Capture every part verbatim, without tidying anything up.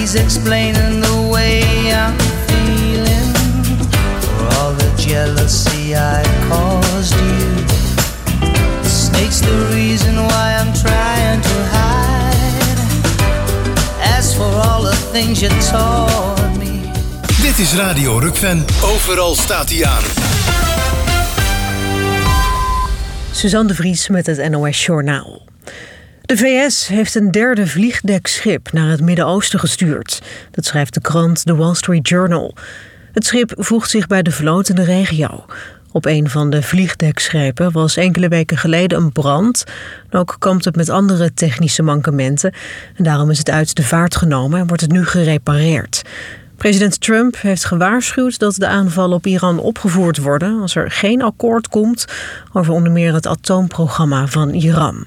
words explaining the way I'm feeling. For all the jealousy I caused you. The snake's the reason why I'm trying to hide. As for all the things you taught me. Dit is Radio Rukven. Overal staat hij aan. Suzanne de Vries met het N O S Journaal. De V S heeft een derde vliegdekschip naar het Midden-Oosten gestuurd. Dat schrijft de krant The Wall Street Journal. Het schip voegt zich bij de vloot in de regio. Op een van de vliegdekschepen was enkele weken geleden een brand. Ook kampt het met andere technische mankementen. En daarom is het uit de vaart genomen en wordt het nu gerepareerd. President Trump heeft gewaarschuwd dat de aanvallen op Iran opgevoerd worden als er geen akkoord komt over onder meer het atoomprogramma van Iran.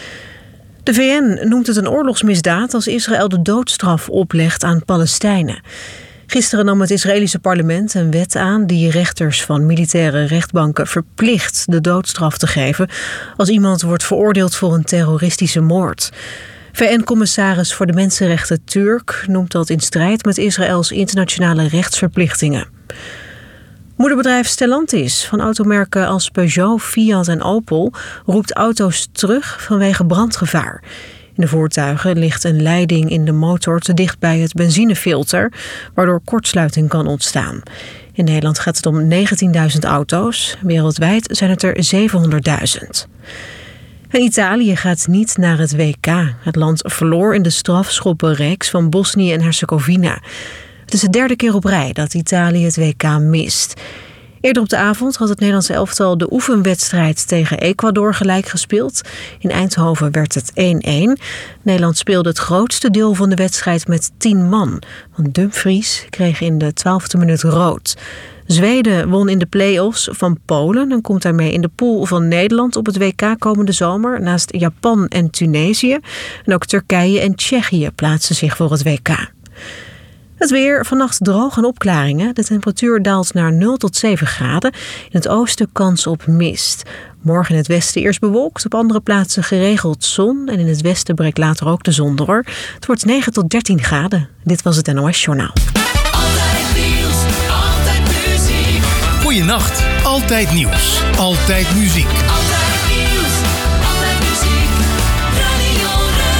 De V N noemt het een oorlogsmisdaad als Israël de doodstraf oplegt aan Palestijnen. Gisteren nam het Israëlische parlement een wet aan die rechters van militaire rechtbanken verplicht de doodstraf te geven als iemand wordt veroordeeld voor een terroristische moord. V N-commissaris voor de Mensenrechten Turk noemt dat in strijd met Israëls internationale rechtsverplichtingen. Moederbedrijf Stellantis van automerken als Peugeot, Fiat en Opel roept auto's terug vanwege brandgevaar. In de voertuigen ligt een leiding in de motor te dicht bij het benzinefilter, waardoor kortsluiting kan ontstaan. In Nederland gaat het om negentienduizend auto's, wereldwijd zijn het er zevenhonderdduizend. En Italië gaat niet naar het W K. Het land verloor in de strafschoppenreeks van Bosnië en Herzegovina. Het is de derde keer op rij dat Italië het W K mist. Eerder op de avond had het Nederlandse elftal de oefenwedstrijd tegen Ecuador gelijk gespeeld. In Eindhoven werd het één-één. Nederland speelde het grootste deel van de wedstrijd met tien man. Want Dumfries kreeg in de twaalfde minuut rood. Zweden won in de play-offs van Polen en komt daarmee in de pool van Nederland op het W K komende zomer. Naast Japan en Tunesië. En ook Turkije en Tsjechië plaatsen zich voor het W K. Het weer, vannacht droog en opklaringen. De temperatuur daalt naar nul tot zeven graden. In het oosten kans op mist. Morgen in het westen eerst bewolkt, op andere plaatsen geregeld zon. En in het westen breekt later ook de zon door. Het wordt negen tot dertien graden. Dit was het N O S Journaal. Altijd nieuws, altijd muziek. Goeienacht, altijd nieuws, altijd muziek. Altijd nieuws, altijd muziek. Radio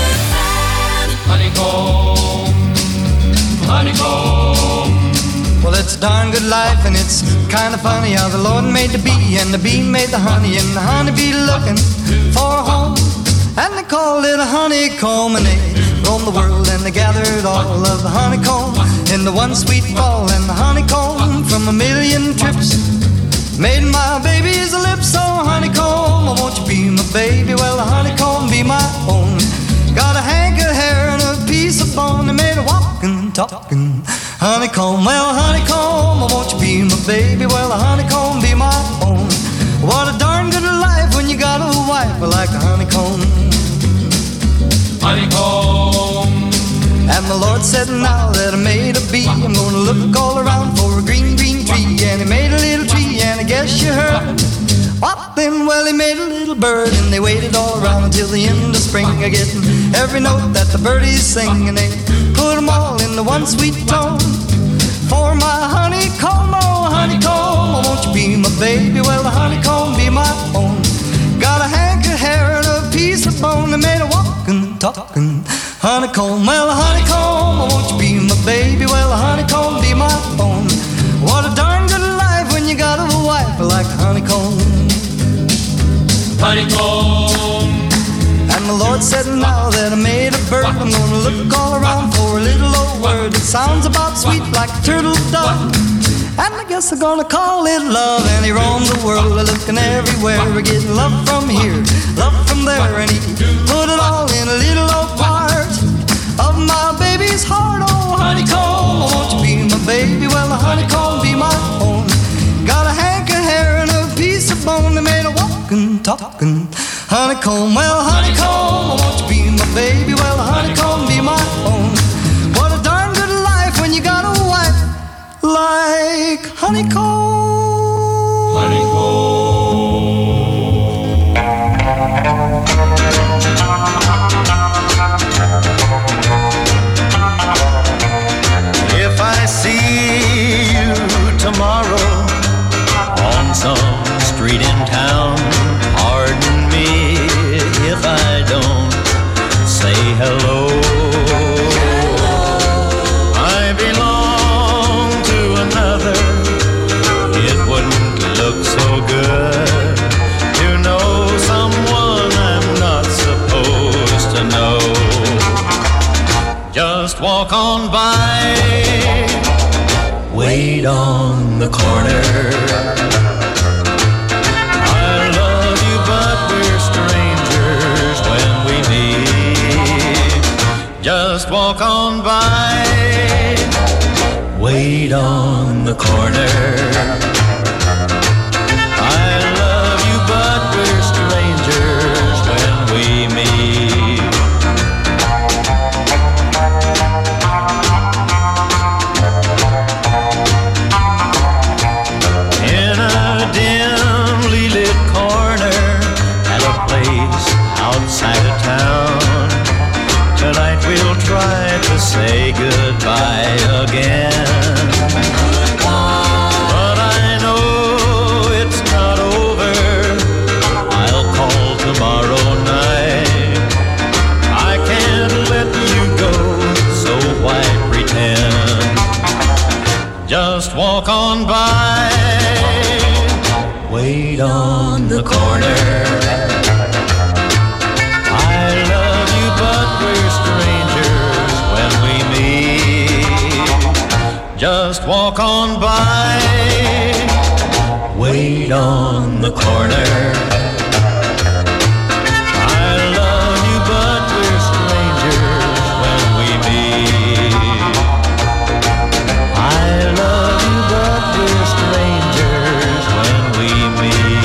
Rukven. Honeycomb. Honeycomb. Well, it's a darn good life, and it's kind of funny how the Lord made the bee, and the bee made the honey, and the honeybee looking for a home. And they called it a honeycomb, and they roamed the world, and they gathered all of the honeycomb in the one sweet fall, and the honeycomb from a million trips made my baby's lips so honeycomb. Oh, won't you be my baby? Well, the honeycomb be my own. Got a hank of hair and a piece of bone. They made a walking, talking honeycomb. Well, honeycomb, oh, won't you be my baby? Well, the honeycomb be my own. What a darn good life when you got a wife like a honeycomb. Honeycomb. And the Lord said, now that I made a bee, I'm gonna look all around for a green, green tree. And he made a little tree, and I guess you heard. What then? Well, he made a little bird, and they waited all around until the end of spring, getting every note that the birdies sing, and they put them all in the one sweet tone. For my honeycomb, oh honeycomb, oh, won't you be my baby? Well, the honeycomb be my own. Got a hank of hair and a piece of bone. They made a walking, talking honeycomb. Well, the honeycomb, oh, won't you be my baby? Well, the honeycomb be my own. What a darn good life when you got a wife like a honeycomb. Honeycomb. And the Lord said, now that I made a bird, I'm gonna look all around for a little old word that sounds about sweet like a turtle dove. And I guess I'm gonna call it love. And he roamed the world looking everywhere, getting love from here, love from there. And he put it all in a little old part of my baby's heart. Oh, honeycomb, oh, won't you be my baby? Well, the honeycomb be my own. Got a hank of hair and a piece of bone. They made a walking, talking honeycomb. Well, honeycomb, oh, won't you be my baby? Well, the honeycomb be my own. What a darn good life when you got a wife like honeycomb. Honeycomb. Just walk on by. Wait on the corner. I love you, but we're strangers when we meet. Just walk on by. Wait on the corner. I love you, but we're strangers when we meet. In a dimly lit corner at a place outside of town, tonight we'll try to say goodbye again. But I know it's not over. I'll call tomorrow night. I can't let you go, so why pretend? Just walk on by. Wait on the corner. I love you, but we're strangers when we meet. Just walk on by. Wait on the corner. I love you, but we're strangers when we meet. I love you, but we're strangers when we meet.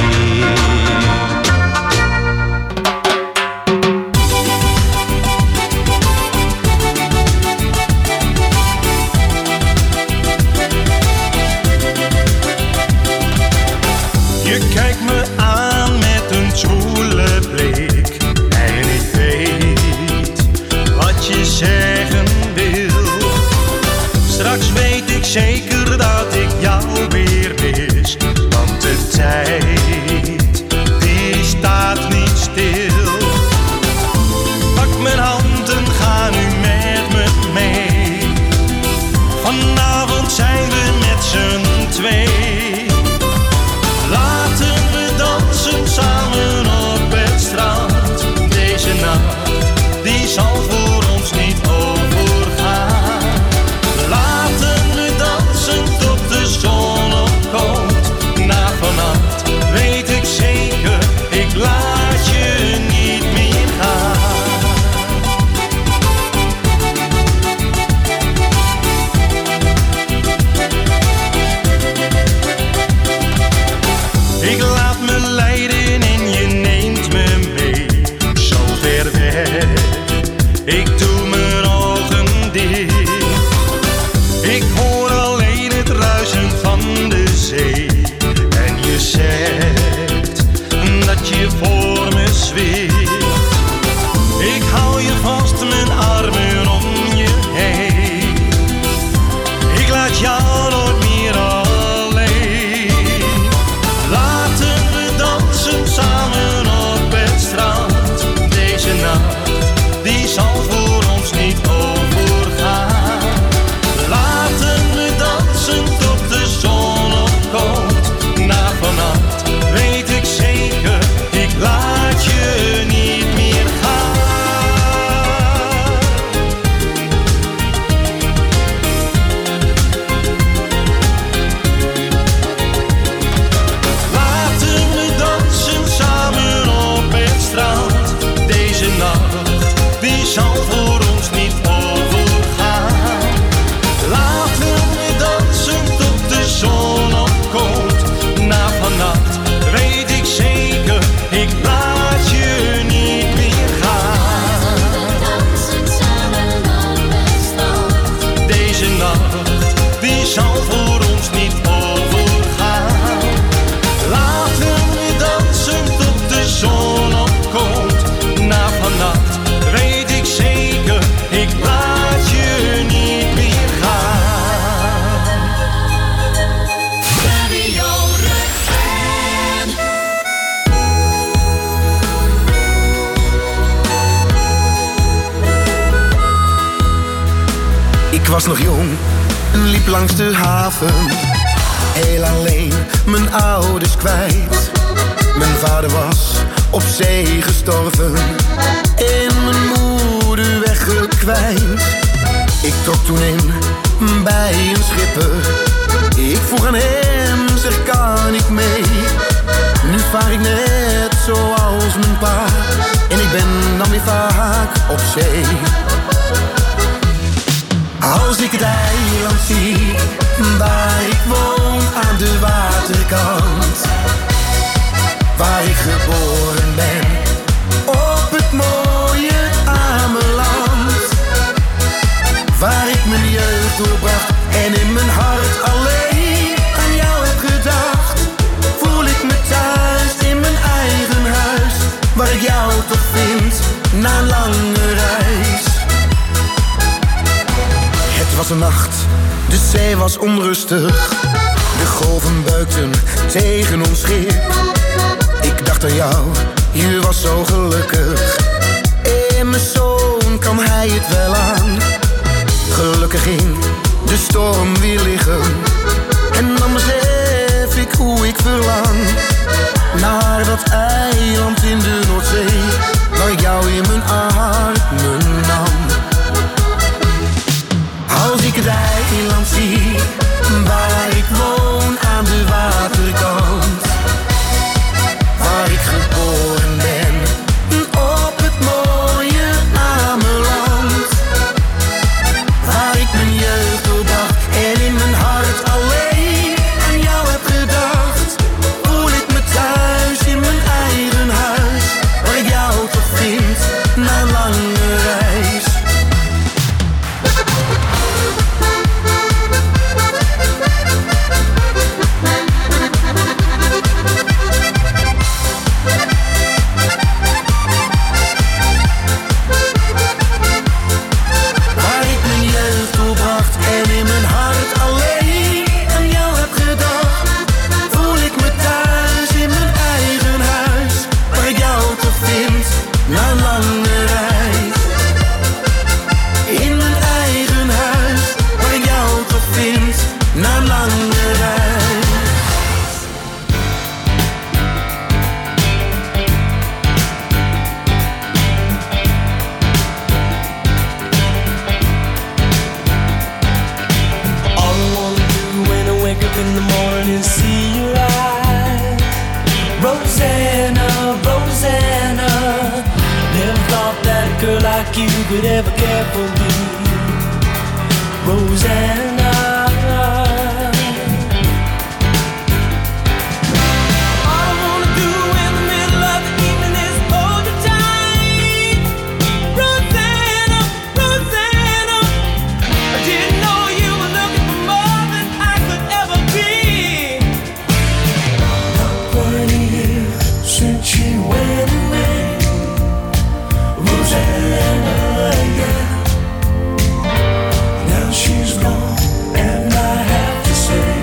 Je kijkt me aan met een zwoele blik en ik weet wat je zeggen wil. Straks weet ik zeker dat ik jou weer mis, want de tijd die staat niet stil. Pak mijn hand en ga nu met me mee. Vanavond zijn we met z'n twee. Laten we dansen samen op het strand. Deze nacht, die zal voor ons niet overgaan. Laten we dansen tot de zon opkomt. Na vannacht weet ik zeker, ik laat je niet meer gaan. Ik laat me leiden en je neemt me mee, zo ver weg. Ik doe mijn ogen dicht. Ik hoor alleen het ruisen van de zee. En je zegt dat je voor me zweeft. Ik hou je vast, mijn armen om je heen. Ik laat jou nooit meer alleen. Laten we dansen samen op het strand. Deze nacht, die zal voor ons niet overgaan. Laten we dansen tot de zon opkomt. Na vannacht weet ik zeker, ik laat je niet meer gaan. Laten we dansen samen op het strand. Deze nacht, die zal voor ons niet overgaan. Laten we dansen tot de zon opkomt. Na vannacht weet ik zeker, ik laat je niet meer gaan. Deze nacht, die zal voor ons niet overgaan. Laten we dansen tot de zon opkomt. Na vannacht weet ik zeker, ik laat je niet meer gaan. Radio Rukven. Ik was nog jong en liep langs de haven. Heel alleen, mijn ouders kwijt. Mijn vader was op zee gestorven en mijn moeder weggekwijnd. Ik trok toen in bij een schipper. Ik vroeg aan hem, zeg kan ik mee? Nu vaar ik net zoals mijn pa. En ik ben dan weer vaak op zee. Als ik het eiland zie, waar ik woon aan de waterkant. Waar ik geboren ben, op het mooie Ameland. Waar ik mijn jeugd doorbracht en in mijn hart alleen aan jou heb gedacht. Voel ik me thuis in mijn eigen huis, waar ik jou toch vind na een lange reis. Het was een nacht, de zee was onrustig. De golven beukten tegen ons schip. Ik dacht aan jou, je was zo gelukkig. En mijn zoon, kan hij het wel aan? Gelukkig ging de storm weer liggen. En dan besef ik hoe ik verlang naar dat eiland in de Noordzee, waar ik jou in mijn armen nam. Als ik het eiland zie, waar ik woon aan de waterkant. Waar ik geboren ben, op het mooie Ameland. Waar ik mijn jeugd doorbracht en in mijn hart alleen aan jou heb gedacht. Voel ik me thuis in mijn eigen huis, waar ik jou toch vind na een lange reis. You could ever care for me, Rosanna. All I wanna do in the middle of the evening is hold you tight, Rosanna, Rosanna. I didn't know you were looking for more than I could ever be. Not quite a year since you went away, Rosanna. She's gone, and I have to say,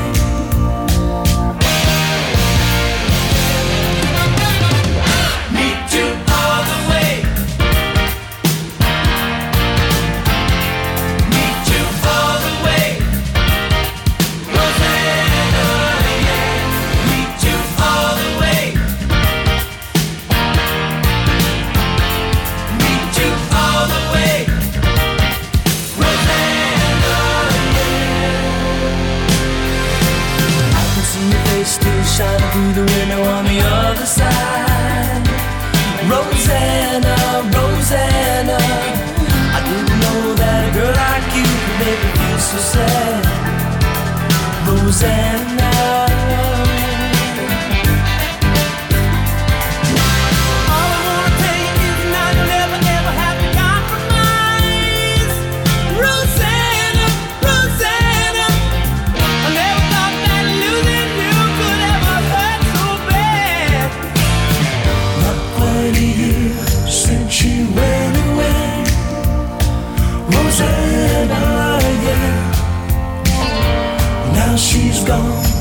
meet you all the way, meet you all the way, Rosanna, yeah, meet you all the way, meet you all the way. Still shining through the window on the other side, Rosanna, Rosanna. I didn't know that a girl like you could make me feel so sad, Rosanna. All I wanna tell you is now you'll never ever have to compromise, Rosanna, Rosanna. I never thought that losing you could ever hurt so bad. Not quite a year since you went away, Rosanna, yeah. Now she's gone.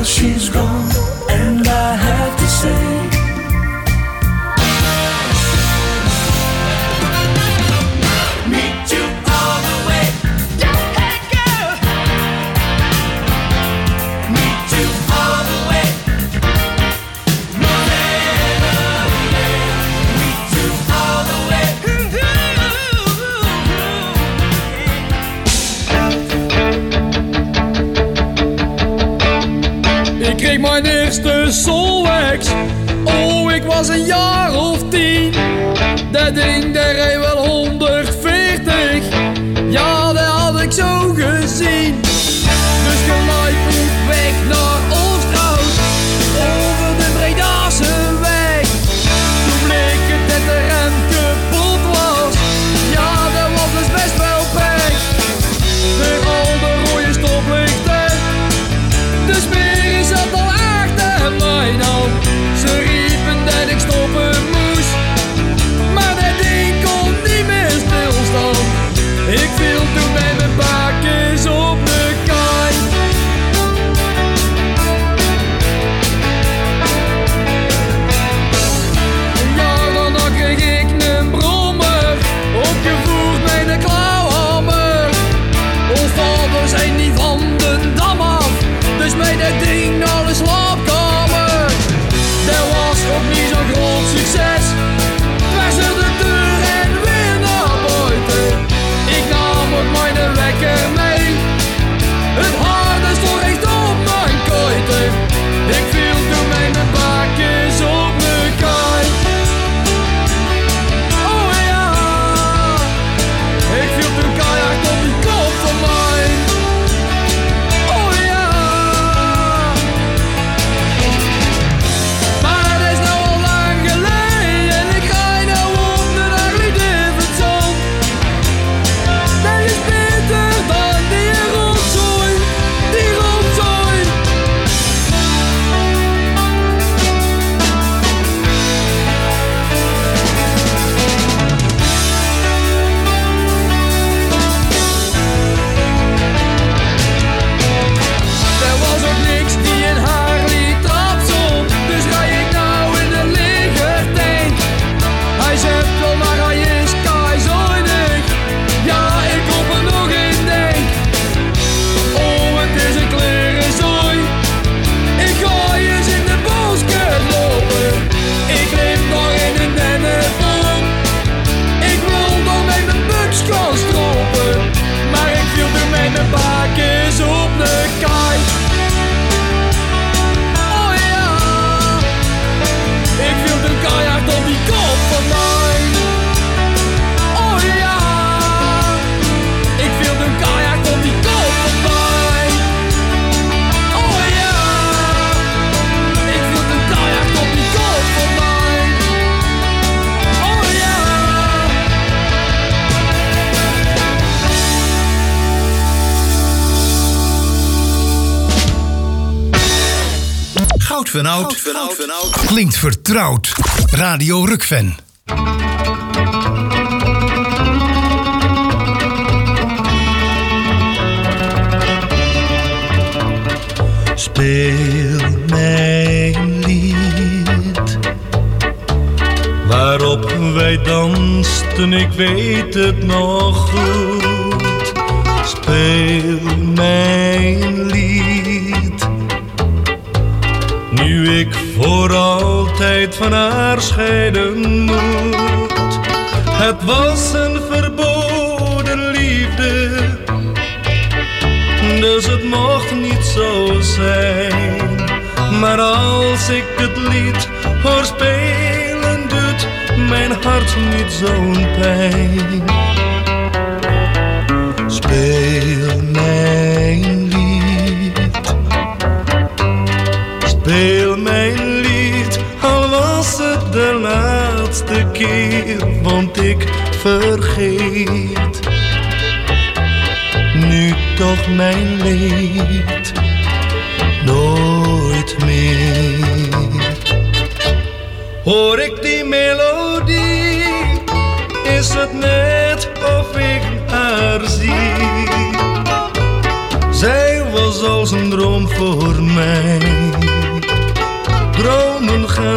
Now she's gone, and I have to say, mijn eerste Solwax. Oh, ik was een jaar of tien. Dat ding, dat reed wel honderdveertig. Ja, dat had ik zo gezien. Dus gelijk op weg naar Oosterhout, over de Bredase weg. Toen bleek het dat de rem kapot was. Ja, dat was dus best wel pech. Door al de rode stoplichten, de smeer zat al achter mij nou. Ze riepen dat ik stoppen moest, maar dat ding kon niet meer stilstaan. Ik viel toen met mijn bakjes op de kei. Ja, daarna kreeg ik een brommer, opgevoerd met een klauwhammer. Ons vader zijn niet van de dam af, dus met dat ding naar de slaapkamer. Dat was ook niet zo'n groot succes. Wij zetten de deur en weer naar buiten. Ik nam ook mijn wekker mee. Het harde stond echt op mijn kuiten. Ik viel toen met mijn bakjes op de kei. Oh ja, ik viel toen keihard op die kop van mij. Oh ja, maar het is nou al lang geleden en ik rijd nou op de Harley Davidson. Dat is beter dan die rotzooi, die rotzooi. Er was ook niks die in Harley trap stond, dus rij ik nou in de legertank. Hij zegt wel, maar hij is keizuinig. Ja, ik op er nog in denk. Oh, het is een klerenzooi. Ik ga eens in de bosket lopen. Ik lim nog in een dennenboom. Ik wil nog met mijn buks gaan stropen, maar ik viel toen met mijn bakjes op de kei. Oh ja, ik viel toen keihard op die kop van mij. Oh ja, ik viel toen keihard op die kop van mij. Oh ja, ik viel toen keihard op die kop van mij. Oh ja. Goud van Oud klinkt vertrouwd. Radio Rukven. Speel mijn lied waarop wij dansten, ik weet het nog goed. Speel mijn lied, nu ik voor altijd van haar scheiden moet. Het was een verboden liefde, dus het mocht niet zo zijn. Maar als ik het lied hoor spelen, doet mijn hart niet zo'n pijn. Speel mijn lied, speel mijn lied, al was het de laatste keer, want ik vergeet nu toch mijn leed nooit meer. Hoor ik die melodie, is het net of ik haar zie. Zij was als een droom voor mij,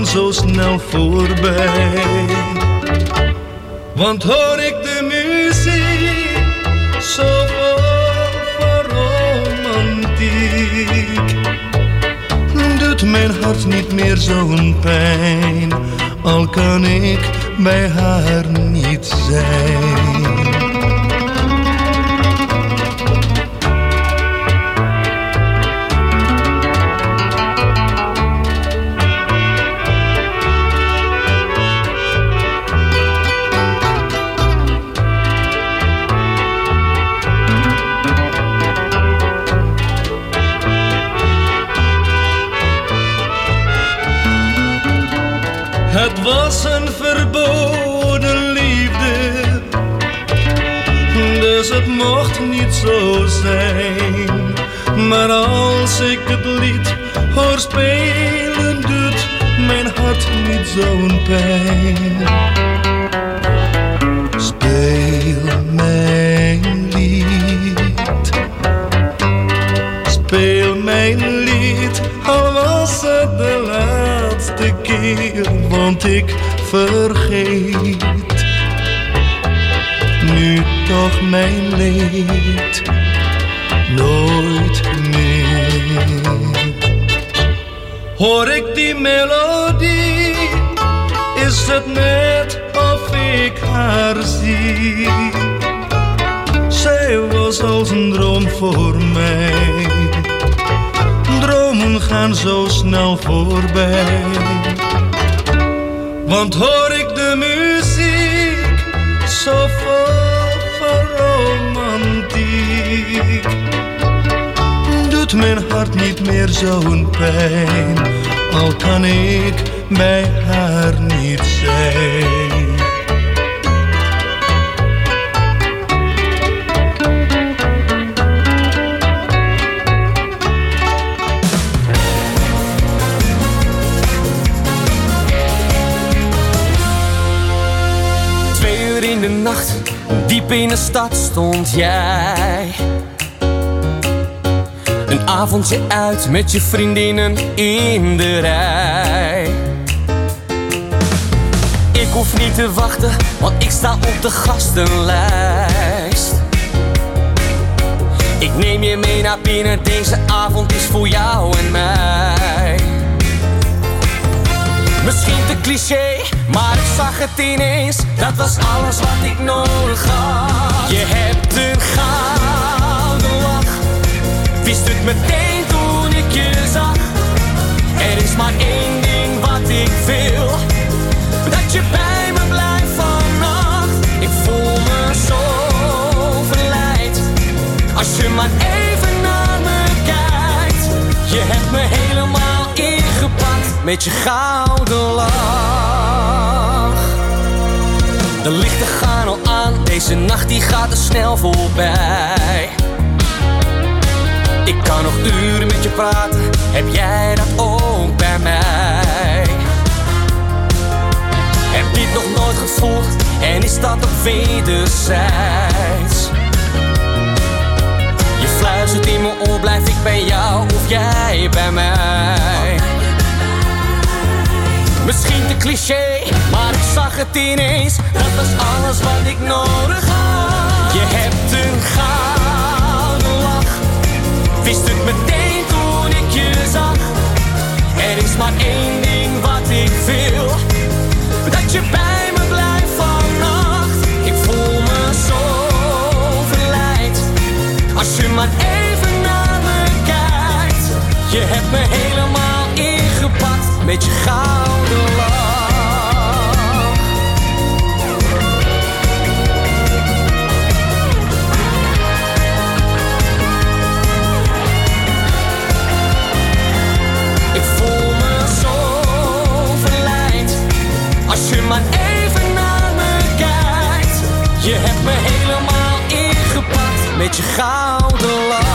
gaan zo snel voorbij. Want hoor ik de muziek zo vol van romantiek, doet mijn hart niet meer zo'n pijn, al kan ik bij haar niet zijn. Het was een verboden liefde, dus het mocht niet zo zijn. Maar als ik het lied hoor spelen, doet mijn hart niet zo'n pijn. Speel mijn lied, speel mijn lied, al was het de laatste keer, want ik vergeet nu toch mijn leed nooit meer. Hoor ik die melodie, is het net of ik haar zie. Zij was als een droom voor mij, dromen gaan zo snel voorbij. Want hoor ik de muziek zo vol van romantiek, doet mijn hart niet meer zo'n pijn, al kan ik bij haar niet zijn. In de nacht, diep in de stad stond jij. Een avondje uit met je vriendinnen in de rij. Ik hoef niet te wachten, want ik sta op de gastenlijst. Ik neem je mee naar binnen, deze avond is voor jou en mij. Misschien te cliché, maar ik zag het ineens, dat was alles wat ik nodig had. Je hebt een gouden lach, wist het meteen toen ik je zag. Er is maar één ding wat ik wil, dat je bij me blijft vannacht. Ik voel me zo verleid, als je maar even naar me kijkt. Je hebt me helemaal ingepakt met je gouden lach. De lichten gaan al aan, deze nacht die gaat er snel voorbij. Ik kan nog uren met je praten, heb jij dat ook bij mij? Heb dit nog nooit gevoeld en is dat ook wederzijds? Je fluistert in mijn oor, blijf ik bij jou of jij bij mij? Misschien te cliché, maar ik zag het ineens, dat was alles wat ik nodig had. Je hebt een gouden lach, wist het meteen toen ik je zag. Er is maar één ding wat ik wil, dat je bij me blijft vannacht. Ik voel me zo verleid, als je maar even naar me kijkt. Je hebt me helemaal ingepakt met je gouden lach. Ik voel me zo verleid, als je maar even naar me kijkt. Je hebt me helemaal ingepakt met je gouden lach.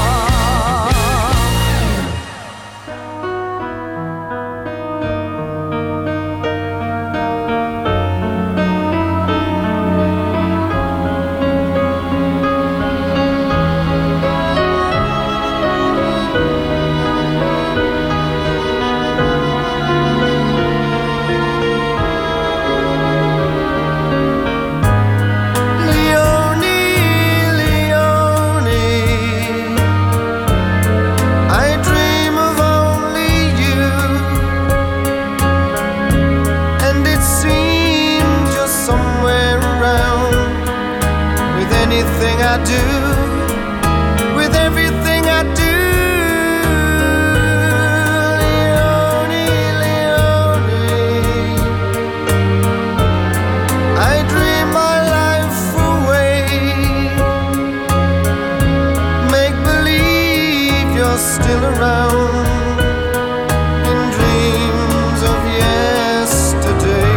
I do, with everything I do. Leone, Leone, I dream my life away. Make believe you're still around in dreams of yesterday.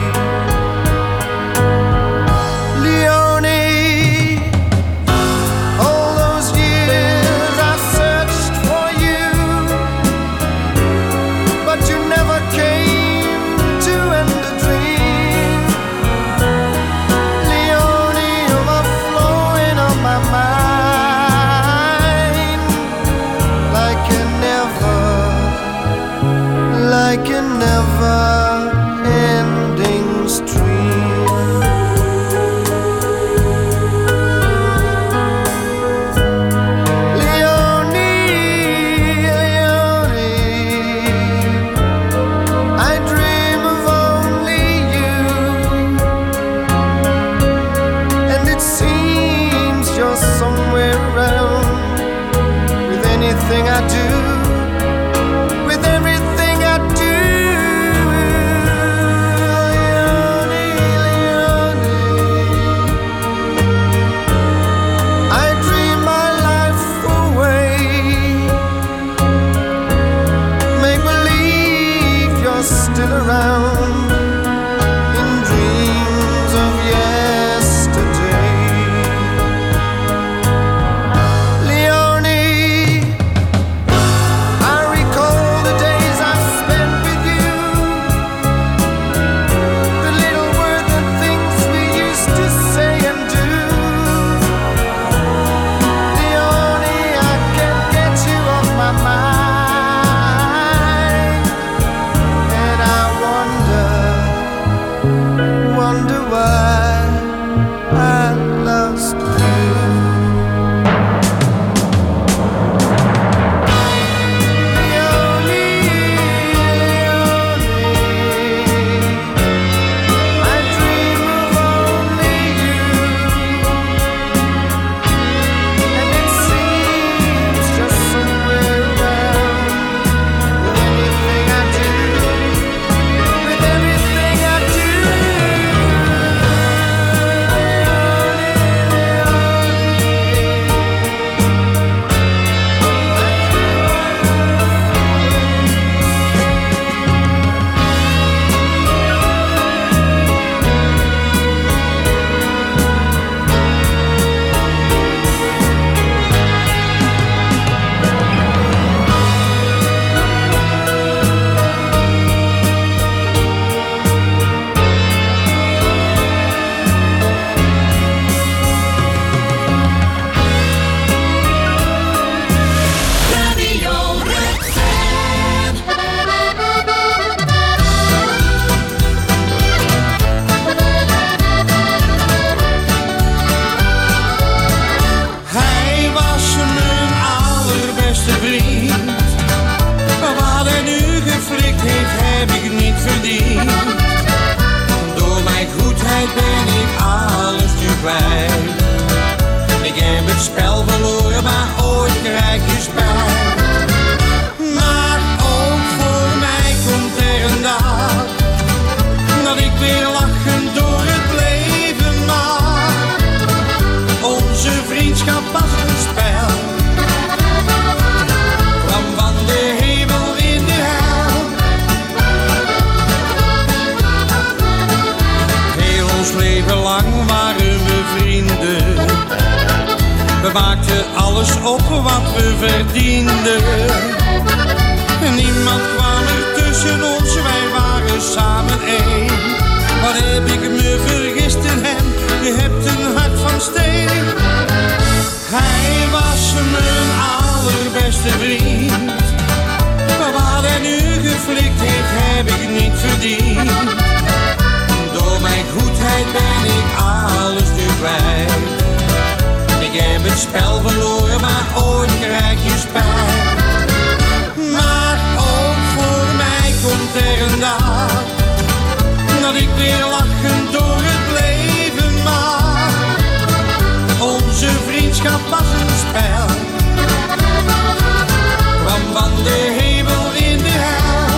We maakten alles op wat we verdienden. Niemand kwam er tussen ons, wij waren samen één. Wat heb ik me vergist in hem, je hebt een hart van steen. Hij was mijn allerbeste vriend. Wat hij nu geflikt heeft, heb ik niet verdiend. Door mijn goedheid ben ik alles nu kwijt. Ik heb het spel verloren, maar ooit krijg je spijt. Maar ook voor mij komt er een dag dat ik weer lachen door het leven mag. Onze vriendschap was een spel. Kwam van de hemel in de hel.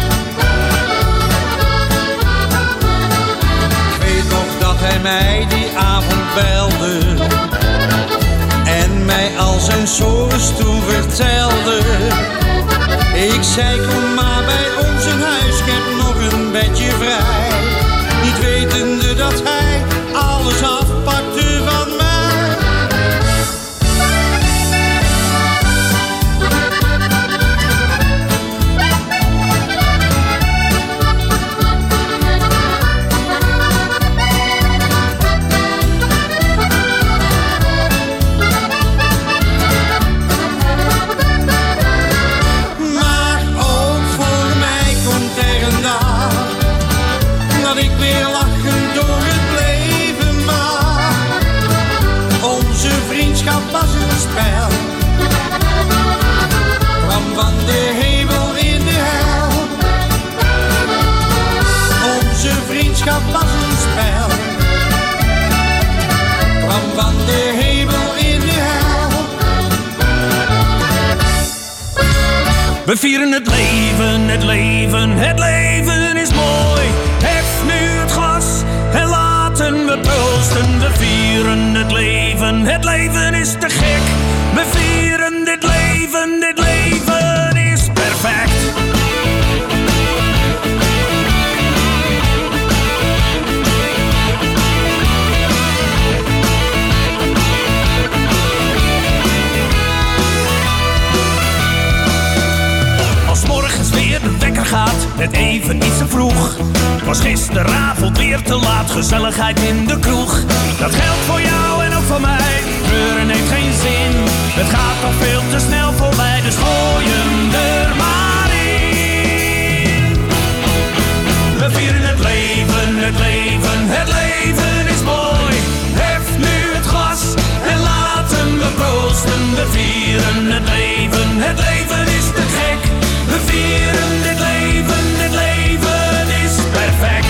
Ik weet nog dat hij mij die avond belde en mij al zijn sores toen vertelde. Ik zei kom maar bij ons in huis, ik heb nog een bedje vrij. Niet wetende dat hij alles afpakte van mij. Kwam van de hemel in de hel. Onze vriendschap was een spel. Kwam van de hemel in de hel. We vieren het leven, het leven, het leven is mooi. Hef nu het glas en laten we proosten. We vieren het leven, het leven is te gek. We vieren dit leven, dit leven is perfect. Als morgens weer de wekker gaat, net even iets te vroeg. Was gisteravond weer te laat, gezelligheid in de kroeg. Dat geldt voor jou en ook voor mij. Treuren heeft geen zin, het gaat toch veel te snel voorbij, dus gooi hem er maar in. We vieren het leven, het leven, het leven is mooi. Hef nu het glas en laten we proosten. We vieren het leven, het leven is te gek. We vieren dit leven, dit leven is perfect.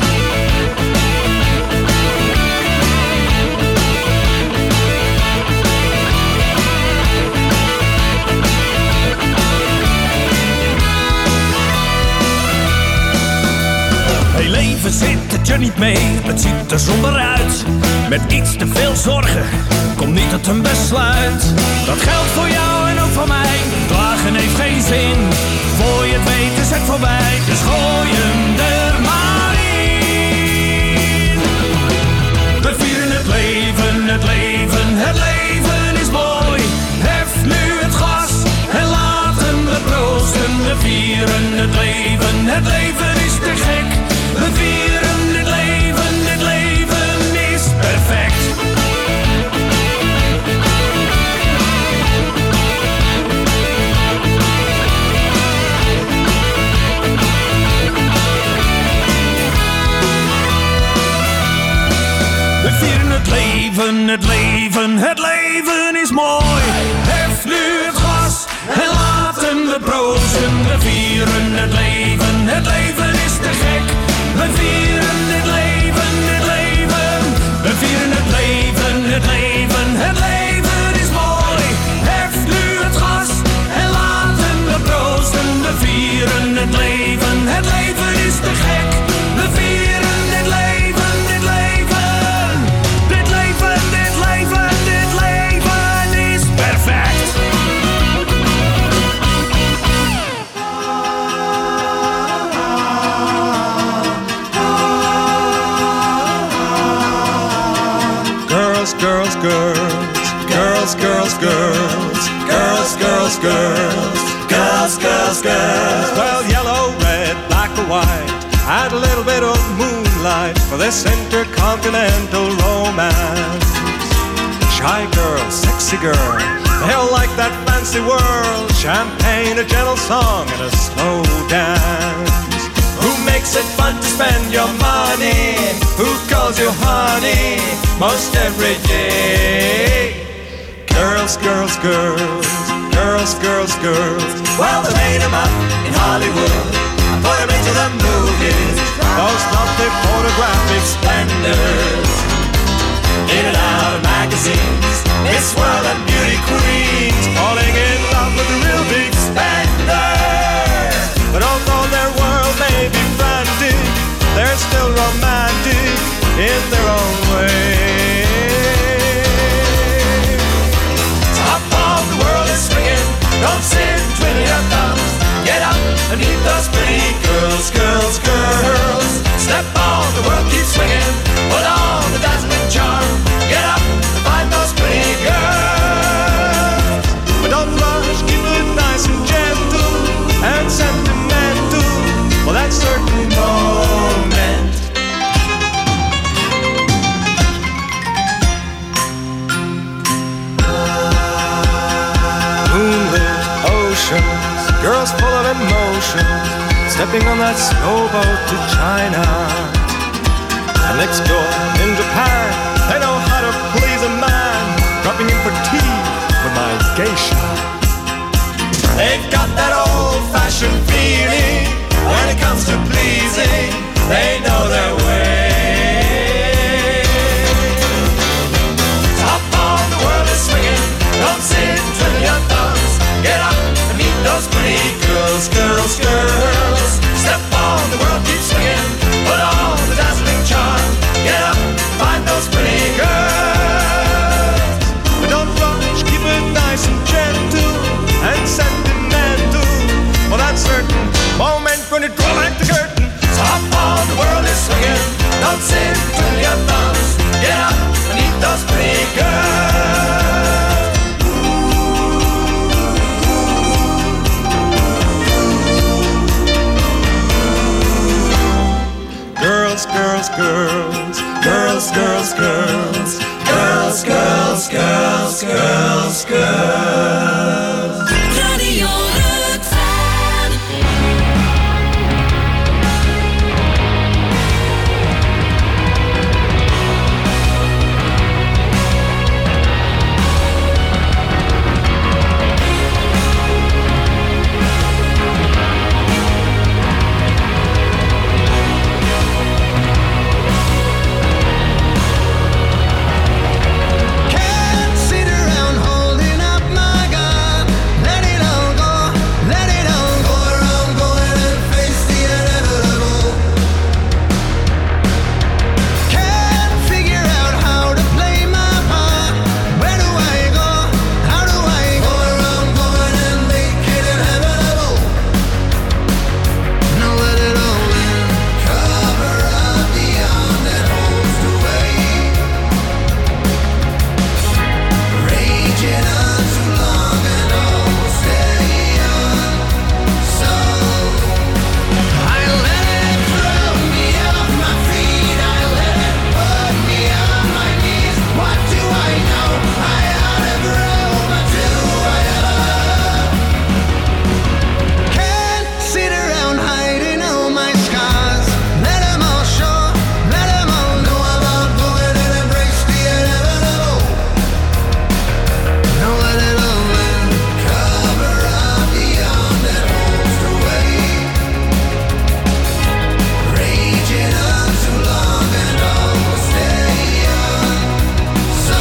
Hey leven, zit het je niet mee, het ziet er somber uit. Met iets te veel zorgen, komt niet tot een besluit. Dat geldt voor jou en ook voor mij, klagen heeft geen zin. Voor je het weet is het voorbij, dus gooi hem er maar in. We vieren het leven, het leven, het leven is mooi. Hef nu het glas en laten we proosten. We vieren het leven, het leven is te gek. We vieren dit leven, dit leven is perfect. We vieren het leven, het leven, het leven is mooi. Hef nu het glas en laten we proosten. We vieren het leven, het leven is te gek. We vieren dit leven, dit leven. We vieren het leven, het leven, het leven is mooi. Hef nu het glas en laten we proosten. We vieren het leven, het leven is te gek. We vieren dit leven, dit leven. Dit leven, dit leven, dit leven is perfect. Girls, girls, girls, girls, girls, girls, girls, girls, girls, girls, girls. Well, yellow, red, black or white, add a little bit of moonlight for this intercontinental romance. Shy girl, sexy girl, they'll like that fancy world. Champagne, a gentle song, and a slow dance. Who makes it fun to spend your money? Who calls you honey most every day? Girls, girls, girls, girls, girls, girls. Well, they made them up in Hollywood and put them into the movies. Those lovely photographic splendors, in and out of magazines. Miss World in their own way. Top of the world is swinging, don't sit twiddling your thumbs. Get up and meet those pretty girls, girls, girls. Step on, the world keeps swinging, put on the dazzling charm. Get up and find those pretty girls. But don't rush, keep it nice and gentle and sentimental for that certain moment. Moonlit oceans, girls full of emotion, stepping on that snowboat to China. And next door in Japan, they know how to please a man, dropping in for tea with my geisha. They've got that old-fashioned feeling when it comes to pleasing. They know their way. Top of the world is swinging, don't sit twiddling your thumbs. Get up and meet those pretty girls, girls, girls. Step on, the world keeps swinging, put on the dazzling charm. Get up, find those pretty girls. But don't rush, keep it nice and gentle and sentimental for that certain moment when you draw back the curtain. Top on, the world is swinging, don't sit twiddling your thumbs. Get up and meet those pretty girls. Girls, girls, girls, girls, girls, girls, girls, girls, girls, girls, girls. Radio Rukvan. Can't sit around holding up my gun. Let it all go, let it all go around, going and face the inevitable. Can't figure out how to play my part. Where do I go? How do I go around, going and make it inevitable? Now let it all in. Cover up the arm that holds the weight. Raging on too long and almost stay on. So I let it throw me off my feet. I let it put me on my knees. What do I know? I ought to grow, but do I ever? Can't sit around hiding all my scars. Let 'em all show, let 'em all know about going and embrace the inevitable. Now let it all in. Cover up the arm that holds the weight. Raging on too long and almost stay on. So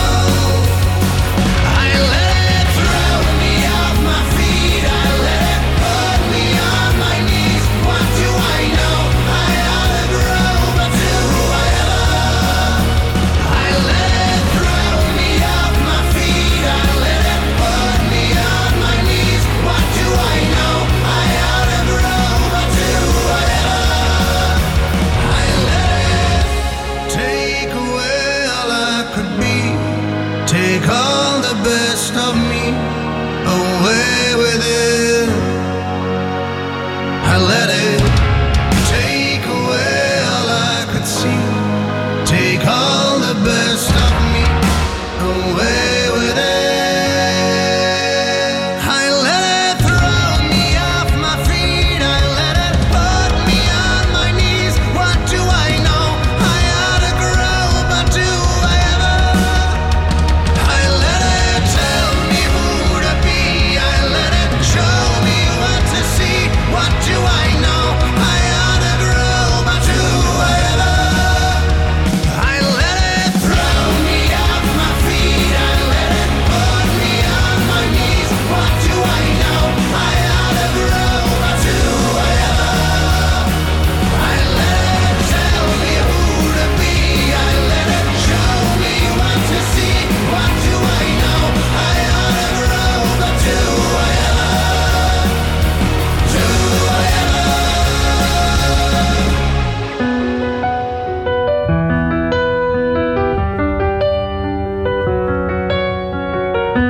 I let it throw me off my feet. I let it put me on my knees. What do I know? I ought to grow, but do I ever? I let it throw me off my feet. I let it put me on my knees. What do I know? I ought to grow, but do I ever? I let it take away all I could be. Take all the best of me away with it. I let it take away all I could see. Take all the best of me away with it. I let it throw me off my feet. I let it put me on my knees. What do I know? I ought to grow, but do I ever? I let it tell me who to be. I let it show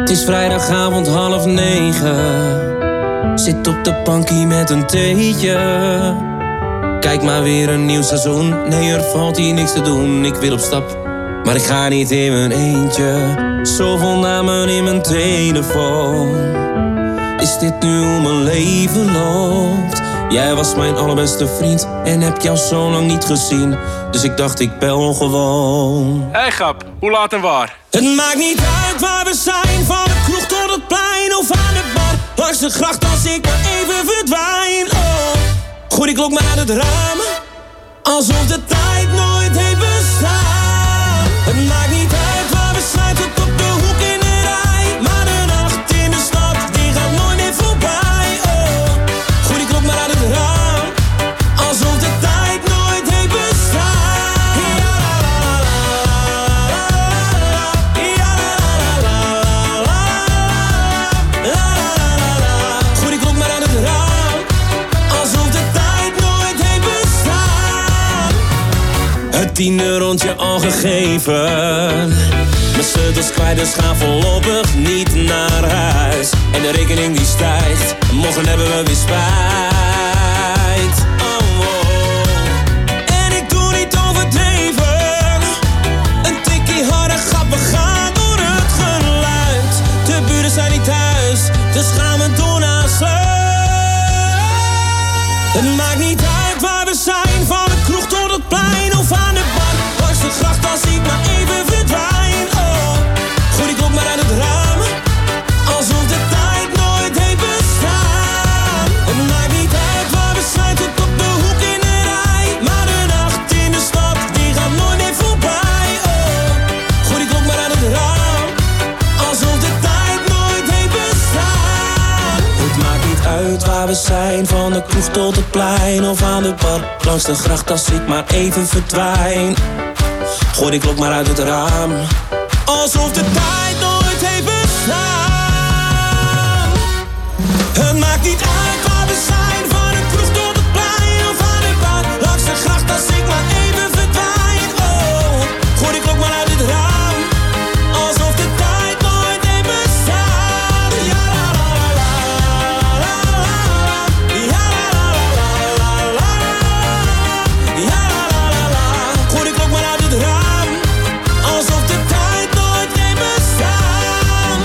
Het is vrijdagavond half negen. Zit op de bankie met een theetje. Kijk maar weer een nieuw seizoen. Nee, er valt hier niks te doen. Ik wil op stap, maar ik ga niet in mijn eentje. Zoveel namen in mijn telefoon. Is dit nu hoe mijn leven loopt? Jij was mijn allerbeste vriend en heb jou zo lang niet gezien. Dus ik dacht ik bel gewoon. Hé hey, grap, hoe laat en waar? Het maakt niet uit waar we zijn. Van de kroeg tot het plein of aan de bar. Langs de gracht als ik maar even verdwijn. Oh, gooi die klok maar uit het raam. Alsof de tijd nooit heeft bestaan. Het maakt niet uit waar we zijn, tot op de hoek in de rij. Maar de nacht in de stad, die gaat nooit meer voorbij. Oh, gooi die klok maar uit het raam. Alsof de tijd nooit heeft bestaan. Ja, la, la, la, ja, la, la, la, la, la. Gooi die klok maar uit het raam. Alsof de tijd nooit heeft bestaan. Het tiende rondje al gegeven. Mijn sleutels kwijt, dus ga voorlopig niet naar huis. En de rekening die stijgt, morgen hebben we weer spijt. Oh, oh. En ik doe niet overdreven. Een tikkie harder, grappen gaan door het geluid. De buren zijn niet thuis, dus gaan we door naar sluit. Het maakt niet uit waar we zijn, van de kroeg tot het plein of aan de bar. Langs de gracht als ik maar even verdwijn. Oh, gooi die klok maar uit het raam. Alsof de tijd nooit heeft bestaan. Het maakt niet uit waar we zijn, tot op de hoek in de rij. Maar de nacht in de stad, die gaat nooit meer voorbij. Oh, gooi die klok maar uit het raam. Alsof de tijd nooit heeft bestaan. Het maakt niet uit waar we zijn, van de kroeg tot het plein of aan de bar. Langs de gracht als ik maar even verdwijn. Gooi die klok maar uit het raam. Alsof de tijd nooit heeft bestaan. Het maakt niet uit waar we zijn, van de kroeg tot het plein of aan de bar. Langs de gracht als ik maar even verdwijn. Oh, gooi die klok maar uit het raam. Alsof de tijd nooit heeft bestaan. Ja, la, la, la, la, la, la. Ja, la, la, la, la, la. Ja, la, la, la, la. Gooi die klok maar uit het raam. Alsof de tijd nooit heeft bestaan.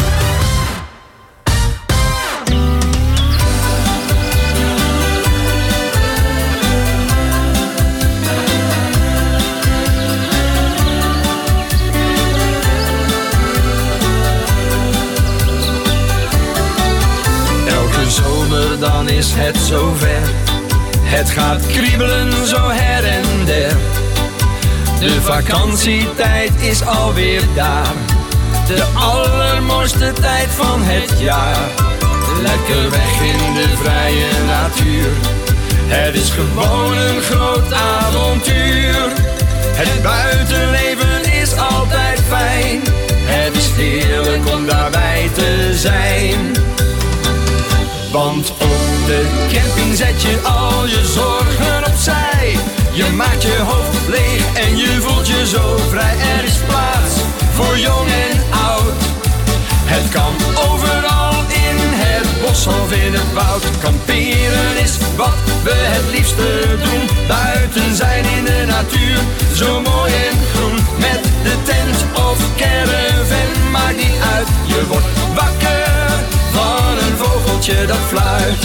Elke zomer dan is het zover. Het gaat kriebelen zo her en der. De vakantietijd is alweer daar. De allermooiste tijd van het jaar. Lekker weg in de vrije natuur. Het is gewoon een groot avontuur. Het buitenleven is altijd fijn. Het is heerlijk om daarbij te zijn. Want op de camping zet je al je zorgen opzij. Je maakt je hoofd leeg en je voelt je zo vrij. Er is plaats voor jong en oud. Het kan overal in het bos of in het woud. Kamperen is wat we het liefste doen. Buiten zijn in de natuur, zo mooi en groen. Met de tent of caravan, maakt niet uit. Je wordt wakker van een vogeltje dat fluit.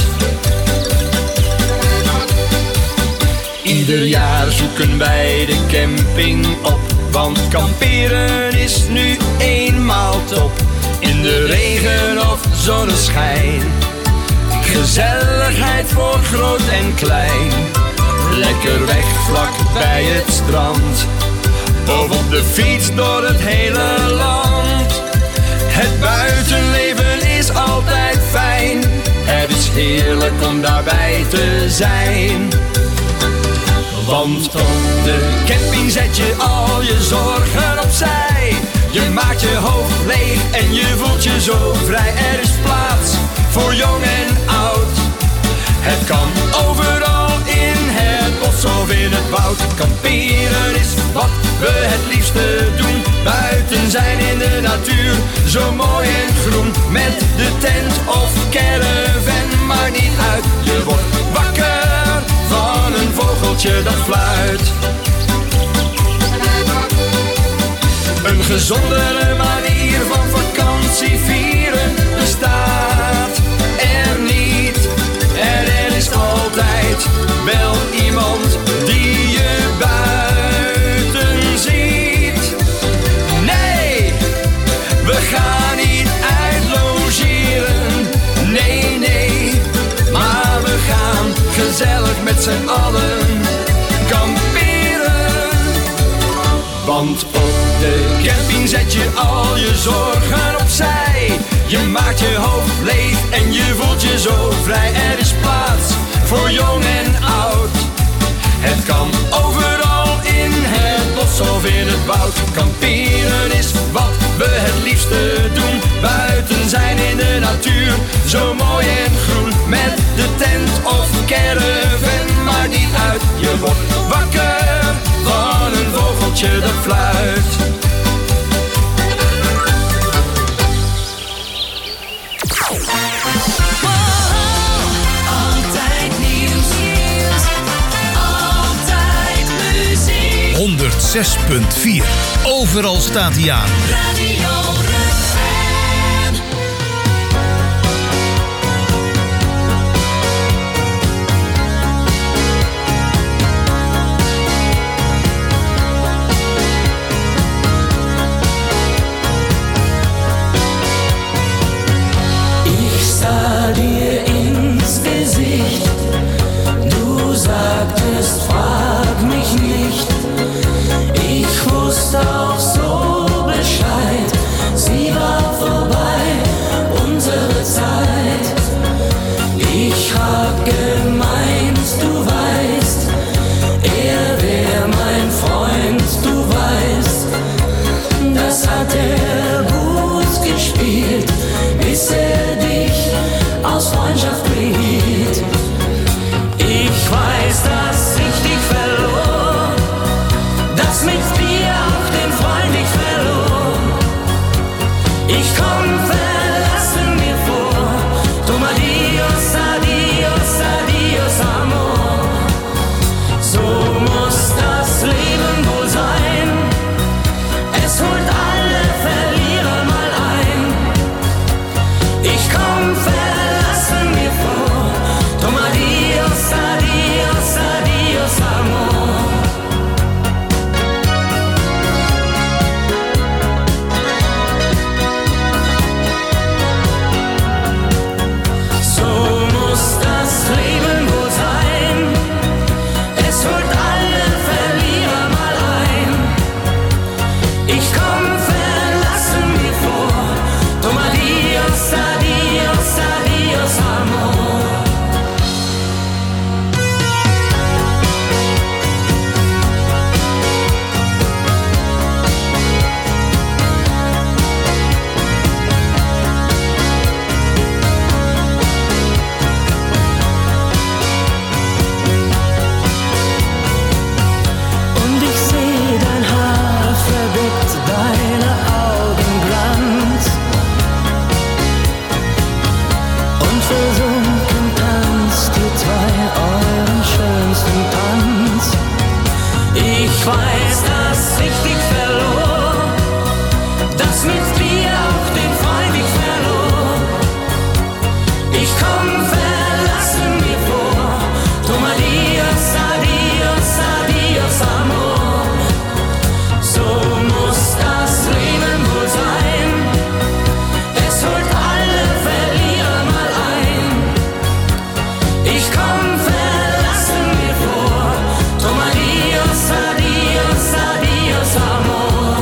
Ieder jaar zoeken wij de camping op. Want kamperen is nu eenmaal top. In de regen of zonneschijn. Gezelligheid voor groot en klein. Lekker weg vlak bij het strand. Of op de fiets door het hele land. Het buitenleven is altijd fijn. Het is heerlijk om daarbij te zijn. Want op de camping zet je al je zorgen opzij. Je maakt je hoofd leeg en je voelt je zo vrij. Er is plaats voor jong en oud. Het kan overal in het bos of in het woud. Kamperen is wat we het liefste doen. buiten zijn in de natuur. Zo mooi en groen met de tent of caravan. Maar niet uit, je wordt wakker van een vogeltje dat fluit. Een gezondere manier van vakantie vieren bestaat er niet. En er is altijd wel iemand die je buiten ziet. Nee, we gaan niet uitlogeren. Nee, nee, maar we gaan gezellig met z'n allen kamperen. Want op de camping zet je al je zorgen opzij. Je maakt je hoofd leeg en je voelt je zo vrij. Er is plaats voor jong en oud. Het kan overal in het bos of in het woud. Kamperen is wat we het liefste doen. Buiten zijn in de natuur, zo mooi en groen. Met de tent of caravan, maar niet uit. Je wordt wakker van een vogeltje dat fluit. honderdzes punt vier. Overal staat hij aan. Radio Ich sah dir ins Gesicht, du sagtest, frag mich nicht. Ich wusste auch so Bescheid, sie war vorbei, unsere Zeit. Ich hab gemeint, du weißt, er wär mein Freund, du weißt, das hat er gut gespielt, bis er dich aus Freundschaft blieb. Ich weiß, dass ich dich verlor, dass mit dir auch den Freund ich verlor. Ich komm verlassen mir vor, drum adios, adios, adios, amor. So muss das Leben wohl sein, es holt alle Verlierer mal ein. Ich komm verlassen mir vor, drum adios, adios, adios, amor. Ich weiß, dass ich dich verlor, dass mit dir auch den Freund ich verlor. Ich komm verlassen mir vor, drum adios, adios, adios, amor. So muss das Leben wohl sein, es holt alle Verlierer mal ein. Ich komm verlassen mir vor, drum adios, adios, adios, amor.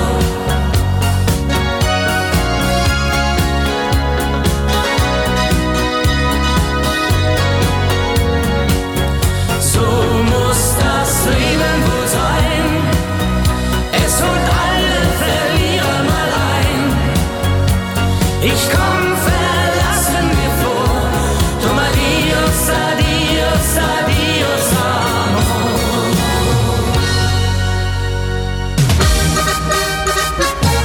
So muss das Leben wohl sein, es holt alle Verlierer mal ein. Ich komm verlassen mir vor, drum adios, adios, adios, amor.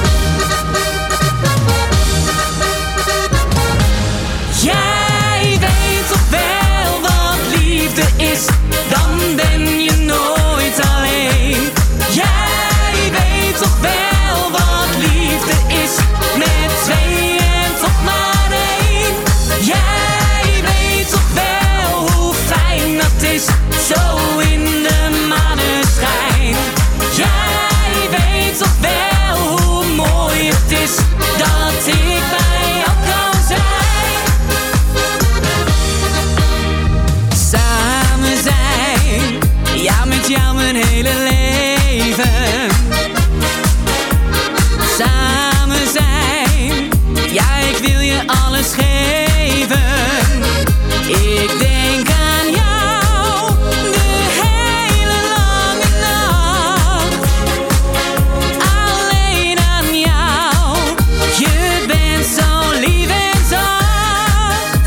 je alles geven. Ik denk aan jou de hele lange nacht. Alleen aan jou, je bent zo lief en zacht.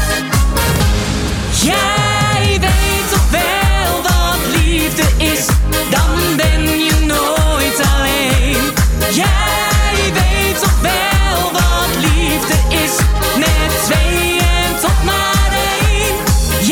Jij weet toch wel wat liefde is, dan ben je nooit alleen. Jij weet toch wel wat liefde is, met twee en toch maar één.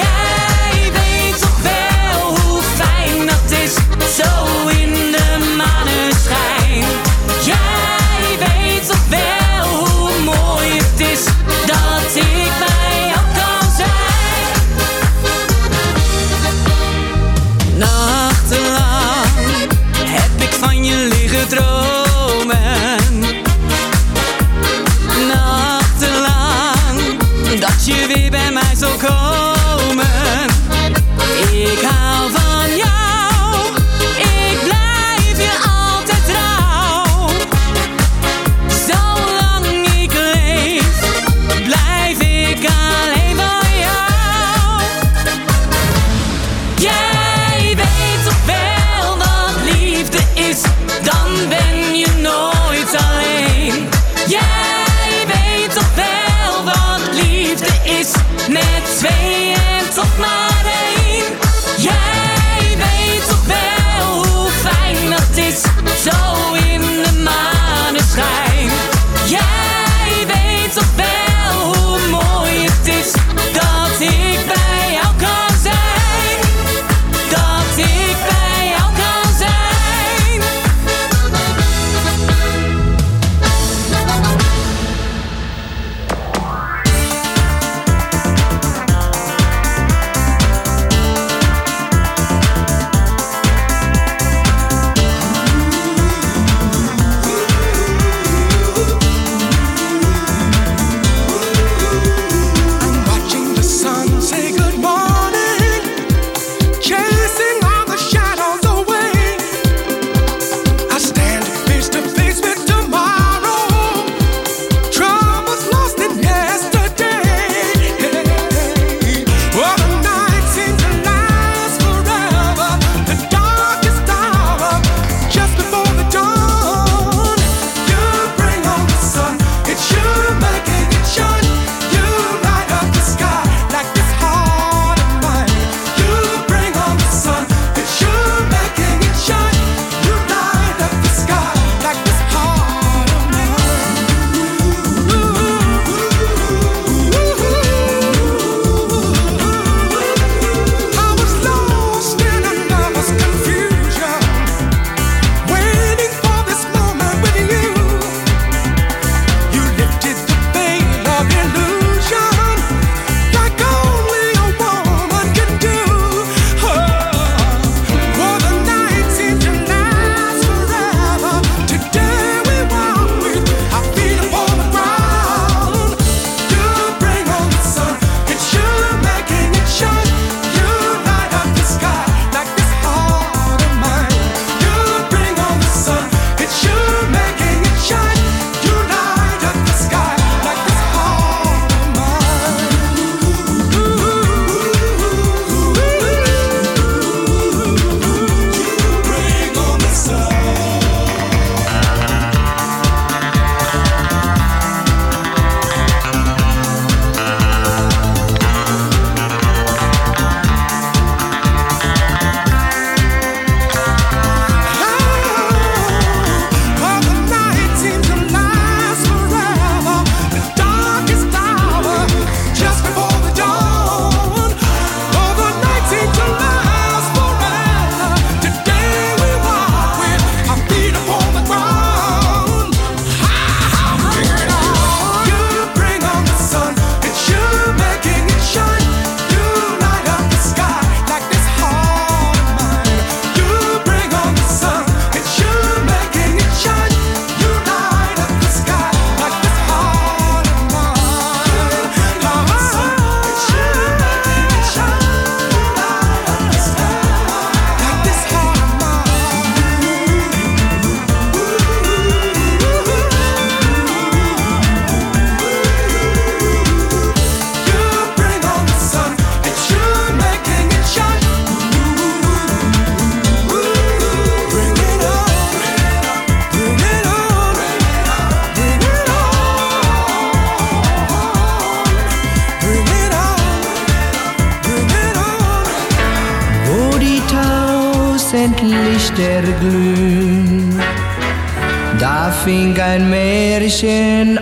Lichter glühen. Da fing ein Märchen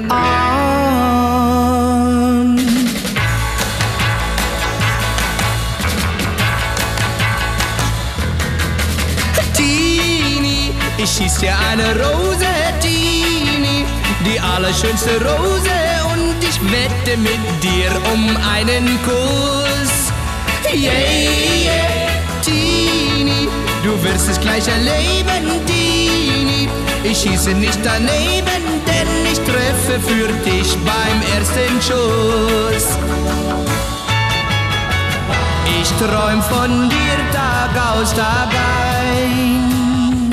an. Tini, ich schieß dir eine Rose, Tini, die allerschönste Rose, und ich wette mit dir um einen Kuss. Yeah, yeah, Tini, du wirst es gleich erleben, Tini. Ich schieße nicht daneben, denn ich treffe für dich beim ersten Schuss. Ich träum von dir Tag aus, Tag ein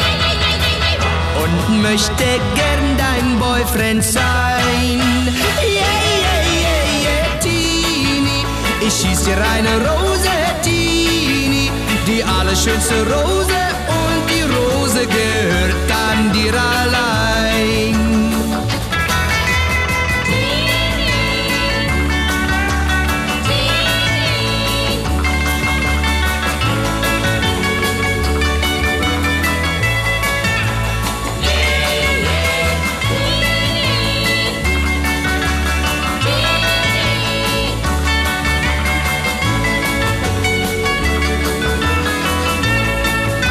und möchte gern dein Boyfriend sein. Yeah, yeah, yeah, yeah, Tini, ich schieß dir eine Rose, Tini, die allerschönste Rose, und die Rose gehört an dir allein.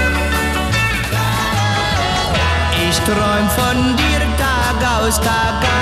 Ich träum von dir Tag aus, Tag